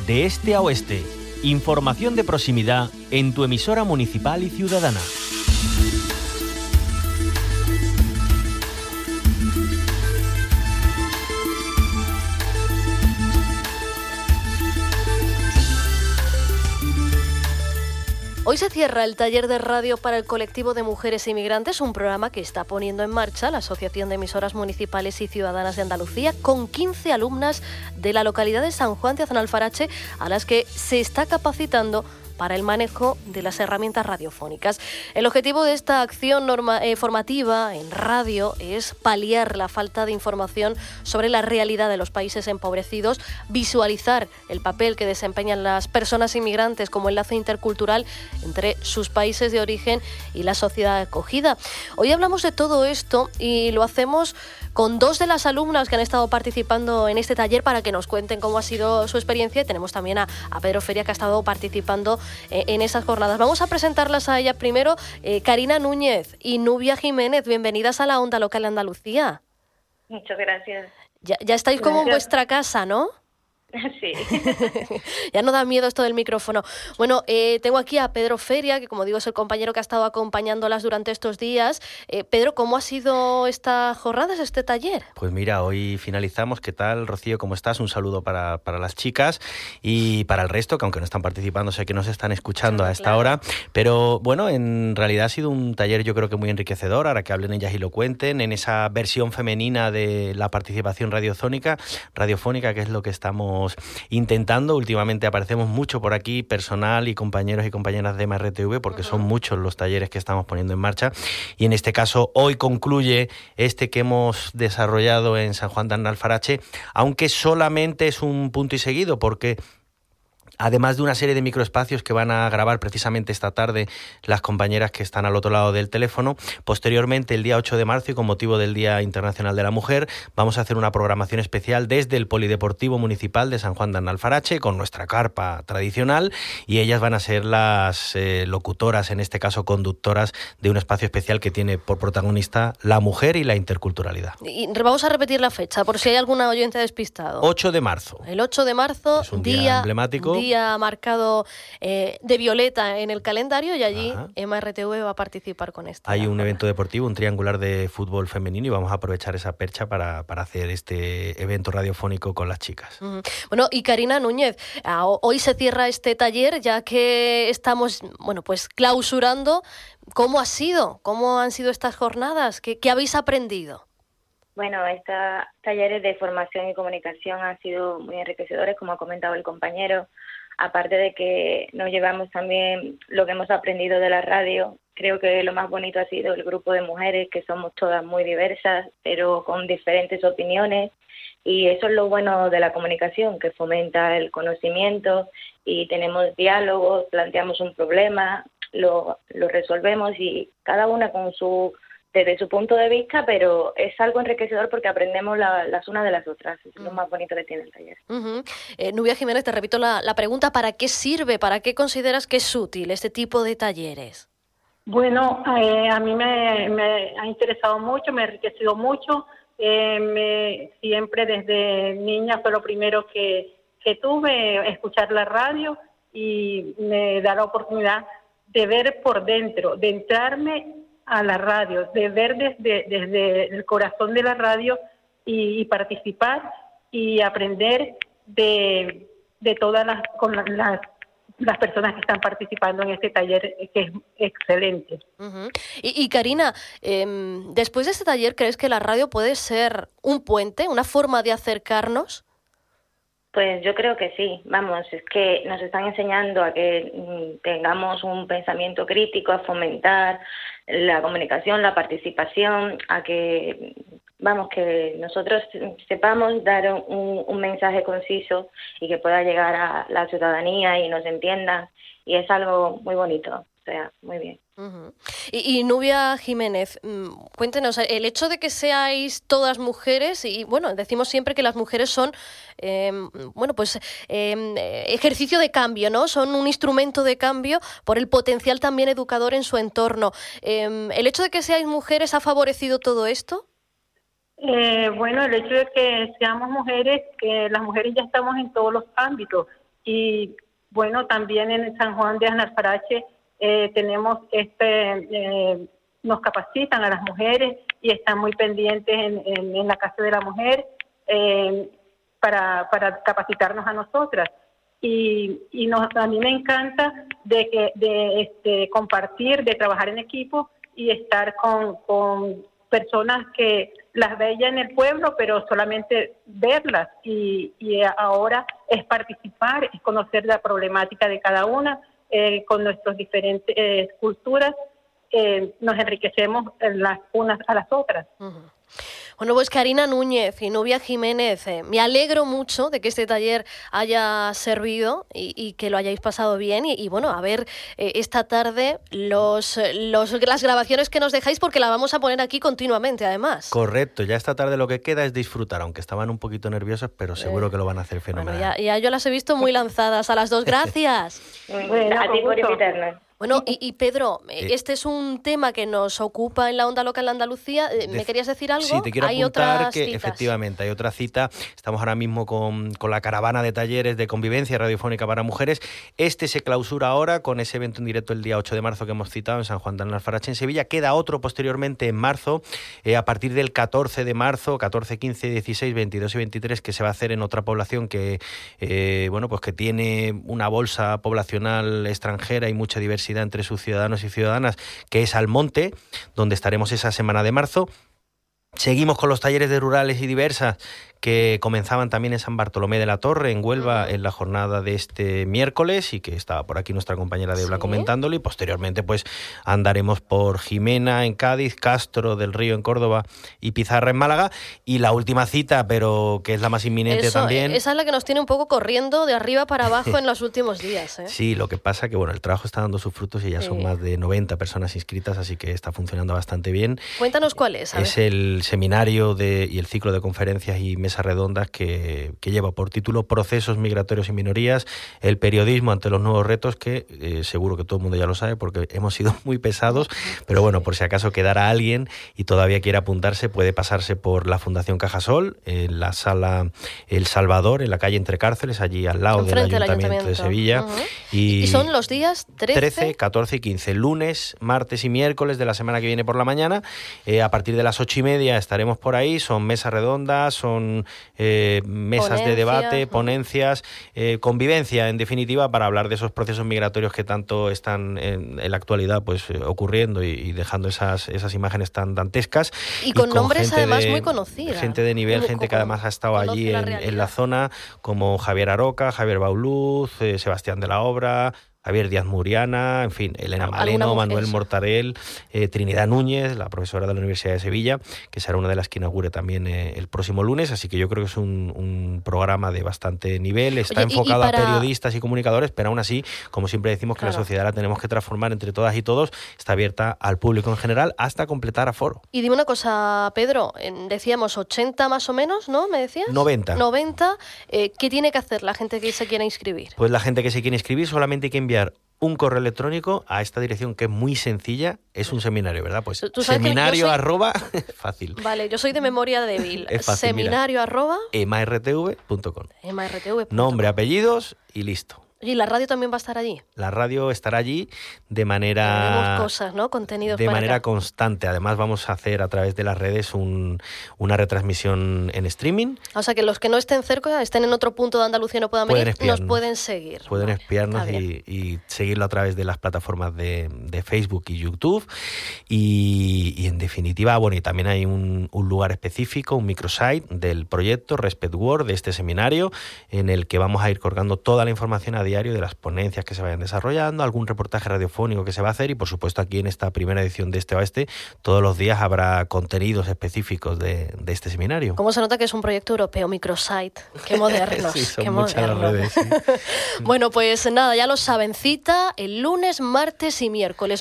de este a oeste. Información de proximidad en tu emisora municipal y ciudadana. Hoy se cierra el taller de radio para el colectivo de mujeres inmigrantes, un programa que está poniendo en marcha la Asociación de Emisoras Municipales y Ciudadanas de Andalucía, con 15 alumnas de la localidad de San Juan de Aznalfarache, a las que se está capacitando para el manejo de las herramientas radiofónicas. El objetivo de esta acción formativa en radio es paliar la falta de información sobre la realidad de los países empobrecidos, visualizar el papel que desempeñan las personas inmigrantes como enlace intercultural entre sus países de origen y la sociedad acogida. Hoy hablamos de todo esto y lo hacemos con dos de las alumnas que han estado participando en este taller para que nos cuenten cómo ha sido su experiencia. Y tenemos también a Pedro Feria, que ha estado participando en esas jornadas. Vamos a presentarlas a ellas primero. Karina Núñez y Nubia Jiménez, bienvenidas a la Onda Local de Andalucía. Muchas gracias. Ya estáis como en vuestra casa, ¿no? Sí. Ya no da miedo esto del micrófono. Bueno, tengo aquí a Pedro Feria, que como digo es el compañero que ha estado acompañándolas durante estos días. Pedro, ¿cómo ha sido esta jornada, este taller? Pues mira, hoy finalizamos. ¿Qué tal, Rocío? ¿Cómo estás? Un saludo para las chicas y para el resto, que aunque no están participando, sé que nos están escuchando a esta hora. Pero bueno, en realidad ha sido un taller yo creo que muy enriquecedor, ahora que hablen ellas y lo cuenten, en esa versión femenina de la participación radiofónica, que es lo que estamos intentando. Últimamente aparecemos mucho por aquí, personal y compañeros y compañeras de MRTV, porque son muchos los talleres que estamos poniendo en marcha, y en este caso hoy concluye este que hemos desarrollado en San Juan de Aznalfarache, aunque solamente es un punto y seguido, porque además de una serie de microespacios que van a grabar precisamente esta tarde las compañeras que están al otro lado del teléfono, posteriormente el día 8 de marzo y con motivo del Día Internacional de la Mujer vamos a hacer una programación especial desde el Polideportivo Municipal de San Juan de Aznalfarache con nuestra carpa tradicional, y ellas van a ser las locutoras, en este caso conductoras, de un espacio especial que tiene por protagonista la mujer y la interculturalidad. Y vamos a repetir la fecha por si hay alguna oyente despistado. 8 de marzo. El 8 de marzo, es un día emblemático. Día marcado de violeta en el calendario, y allí MRTV va a participar con esto. Hay un evento deportivo, un triangular de fútbol femenino, y vamos a aprovechar esa percha para hacer este evento radiofónico con las chicas. Bueno, y Karina Núñez, hoy se cierra este taller, ya que estamos, pues clausurando. ¿Cómo ha sido? ¿Cómo han sido estas jornadas? ¿Qué habéis aprendido? Bueno, estos talleres de formación y comunicación han sido muy enriquecedores, como ha comentado el compañero. Aparte de que nos llevamos también lo que hemos aprendido de la radio, creo que lo más bonito ha sido el grupo de mujeres, que somos todas muy diversas, pero con diferentes opiniones. Y eso es lo bueno de la comunicación, que fomenta el conocimiento y tenemos diálogos, planteamos un problema, lo resolvemos, y cada una desde su punto de vista, pero es algo enriquecedor porque aprendemos las unas de las otras. Es lo más bonito que tiene el taller. Nubia Jiménez, te repito la pregunta: ¿para qué sirve, para qué consideras que es útil este tipo de talleres? Bueno, a mí me ha interesado mucho, me ha enriquecido mucho. Siempre desde niña fue lo primero que tuve, escuchar la radio, y me da la oportunidad de ver por dentro, de entrarme a la radio, de ver desde el corazón de la radio y participar y aprender de todas las personas que están participando en este taller, que es excelente. Y Karina, después de este taller, ¿crees que la radio puede ser un puente, una forma de acercarnos? Pues yo creo que sí. Vamos, es que nos están enseñando a que tengamos un pensamiento crítico, a fomentar la comunicación, la participación, a que nosotros sepamos dar un mensaje conciso y que pueda llegar a la ciudadanía y nos entiendan, y es algo muy bonito, o sea, muy bien. Y Nubia Jiménez, cuéntenos, el hecho de que seáis todas mujeres, y bueno, decimos siempre que las mujeres son ejercicio de cambio, ¿no? Son un instrumento de cambio por el potencial también educador en su entorno. ¿El hecho de que seáis mujeres ha favorecido todo esto? Bueno, el hecho de que seamos mujeres, que las mujeres ya estamos en todos los ámbitos, Y bueno, también en San Juan de Aznalfarache tenemos nos capacitan a las mujeres y están muy pendientes en la Casa de la Mujer para capacitarnos a nosotras. Y a mí me encanta de compartir, de trabajar en equipo y estar con personas que las veía en el pueblo, pero solamente verlas. Y ahora es participar, es conocer la problemática de cada una, con nuestras diferentes culturas. Nos enriquecemos las unas a las otras. Uh-huh. Bueno, pues Karina Núñez y Nubia Jiménez, me alegro mucho de que este taller haya servido y que lo hayáis pasado bien y bueno, a ver esta tarde las grabaciones que nos dejáis, porque la vamos a poner aquí continuamente además. Correcto, ya esta tarde lo que queda es disfrutar, aunque estaban un poquito nerviosos, pero seguro que lo van a hacer fenomenal. Bueno, ya yo las he visto muy lanzadas a las dos, gracias. Bueno, a ti por invitarnos. Bueno, y Pedro, este es un tema que nos ocupa en la Onda Local en Andalucía. ¿Me querías decir algo? Sí, te quiero apuntar que efectivamente hay otra cita. Estamos ahora mismo con la caravana de talleres de convivencia radiofónica para mujeres. Este se clausura ahora con ese evento en directo el día 8 de marzo que hemos citado en San Juan de Aznalfarache, en Sevilla. Queda otro posteriormente en marzo, a partir del 14 de marzo, 14, 15, 16, 22 y 23, que se va a hacer en otra población que, pues que tiene una bolsa poblacional extranjera y mucha diversidad entre sus ciudadanos y ciudadanas, que es Almonte, donde estaremos esa semana de marzo. Seguimos con los talleres de rurales y diversas que comenzaban también en San Bartolomé de la Torre, en Huelva, en la jornada de este miércoles, y que estaba por aquí nuestra compañera Débora comentándolo, y posteriormente pues andaremos por Jimena en Cádiz, Castro del Río en Córdoba y Pizarra en Málaga, y la última cita, pero que es la más inminente también. Esa es la que nos tiene un poco corriendo de arriba para abajo en los últimos días. Sí, lo que pasa que bueno, el trabajo está dando sus frutos y ya son más de 90 personas inscritas, así que está funcionando bastante bien. Cuéntanos cuál es. Es el seminario y el ciclo de conferencias y mesas redondas que lleva por título Procesos migratorios y minorías, el periodismo ante los nuevos retos, que seguro que todo el mundo ya lo sabe porque hemos sido muy pesados, pero bueno, por si acaso quedara alguien y todavía quiere apuntarse, puede pasarse por la Fundación Cajasol, en la sala El Salvador, en la calle Entre Cárceles, allí al lado del Ayuntamiento de Sevilla. ¿Y son los días 13, 14 y 15, lunes, martes y miércoles de la semana que viene por la mañana. A partir de las 8:30 estaremos por ahí. Son mesas redondas, son mesas de debate, ponencias, convivencia, en definitiva, para hablar de esos procesos migratorios que tanto están en la actualidad pues ocurriendo y dejando esas imágenes tan dantescas. Y con nombres además muy conocidos. Gente de nivel, gente que además ha estado allí en la zona, como Javier Aroca, Javier Bauluz, Sebastián de la Obra, Javier Díaz Muriana, en fin, Elena Maleno, Manuel Mortarel, Trinidad Núñez, la profesora de la Universidad de Sevilla, que será una de las que inaugure también el próximo lunes, así que yo creo que es un programa de bastante nivel, está enfocado a periodistas y comunicadores, pero aún así, como siempre decimos, que la sociedad la tenemos que transformar entre todas y todos, está abierta al público en general hasta completar aforo. Y dime una cosa, Pedro, decíamos 80 más o menos, ¿no? ¿Me decías? 90. 90, ¿qué tiene que hacer la gente que se quiera inscribir? Pues la gente que se quiere inscribir solamente hay que enviar un correo electrónico a esta dirección, que es muy sencilla. Es un seminario, ¿verdad? Pues seminario fácil. Vale, yo soy de memoria débil. Es fácil, seminario @emartv.com. emartv.com. Nombre, apellidos y listo. ¿Y la radio también va a estar allí? La radio estará allí de manera... Tenemos cosas, ¿no? Contenidos de para manera acá. Constante. Además vamos a hacer a través de las redes una retransmisión en streaming. O sea, que los que no estén cerca, estén en otro punto de Andalucía y no puedan venir, nos pueden seguir. Pueden espiarnos y seguirlo a través de las plataformas de Facebook y YouTube. Y en definitiva, bueno, y también hay un lugar específico, un microsite del proyecto Respect World, de este seminario, en el que vamos a ir colgando toda la información a diario de las ponencias que se vayan desarrollando, algún reportaje radiofónico que se va a hacer, y por supuesto aquí en esta primera edición de Este Oeste todos los días habrá contenidos específicos de este seminario. ¿Cómo se nota que es un proyecto europeo, microsite? Qué modernos. Sí, son qué muchas modernos. las redes. Sí. Bueno, pues nada, ya lo saben, cita el lunes, martes y miércoles.